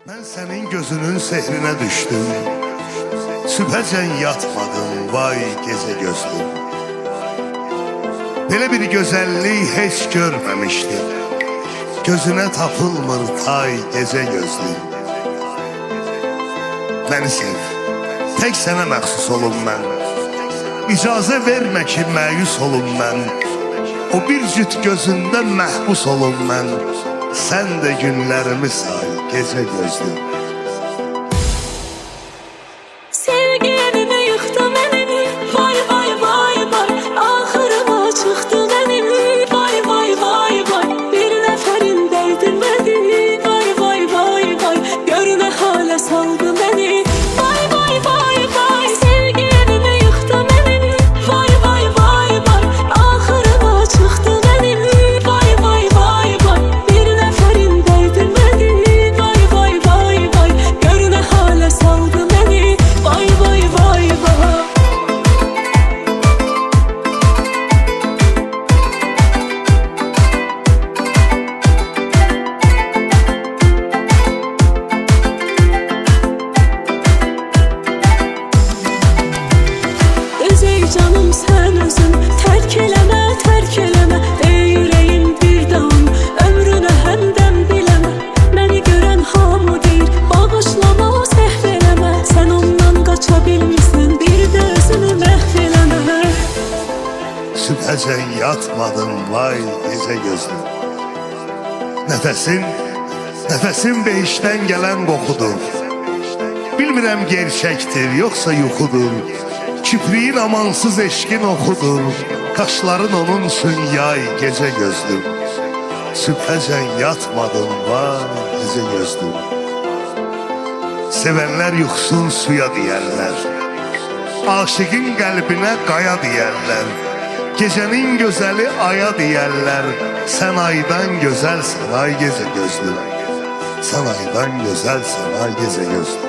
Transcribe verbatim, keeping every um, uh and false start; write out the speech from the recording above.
Ben senin gözünün sehrine düştüm. Sübhəcən yatmadım, vay gece gözlüm. Belə bir gözəllik heç görməmişdim. Gözüne tapılmır tay gece gözlüm. Beni sev, tek sənə məxsus olum mən. İcazə vermə ki məyus olum mən. O bir cüt gözündə məhbus olum mən. Sən də günlərimi say gece gözlüm. Sevgi evimi yıktı benim, vay vay vay vay. Ahırıma çıktı benim, vay vay vay vay. Bir neferin değdirmedi, vay vay vay vay. Gör ne hale saldı beni, vay vay vay vay. Sevgi evimi yıktı benim, vay vay vay vay. Ahırıma çıktı benim, vay vay vay vay. Bir neferin değdirmedi, vay vay vay vay. Gör ne hale saldı beni, vay vay vay vay. Özey canım sen özün, terk eleme terk eleme. Ey yüreğim bir dağım, ömrüne hemdem bileme. Beni gören hamı deyir, bağışlama sehv eleme. Sen ondan kaçabilmişsin, bir de özünü mehveleme. Sübhəcən yatmadım, vay gece gözlüm. Nəfəsin, nəfəsin beşdən gələn qoxudur. Bilmirəm gerçəkdir, yoxsa yuxudur. Kipriyin amansız eşkin oxudur. Kaşların onun üçün yay gece gözlüm. Sübhəcən yatmadım, vay gece gözlüm. Sevənlər yuxsun suya deyərlər. Aşıqın qəlbinə qaya deyərlər. Gecenin gözəli aya deyərlər. Sən aydan gözəlsən ay gece gözlüm. Sən aydan gözəlsən ay gece gözlüm.